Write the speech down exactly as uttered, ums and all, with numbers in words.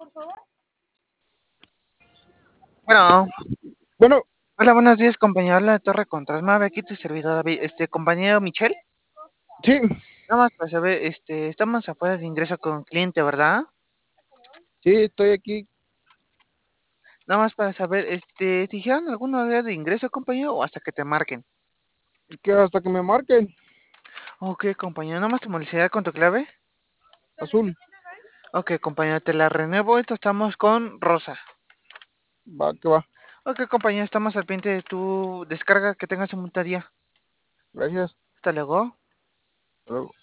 Bueno, Bueno, hola, buenos días, compañero. Habla de Torre Contrasmave. Aquí tu servidor David, este compañero Michelle. sí, Nada más para saber, este, estamos afuera de ingreso con cliente, ¿verdad? sí, estoy aquí, Nada más para saber, este, ¿te dijeron alguna hora de ingreso, compañero, o hasta que te marquen? que hasta que me marquen. Ok, compañero, nada más te molestará con tu clave. Azul, Ok, compañero, te la renuevo. Esto estamos con Rosa. va, que va, Ok, compañero, estamos al pendiente de tu descarga. Que tengas un buen día. gracias. Hasta luego. Hasta luego.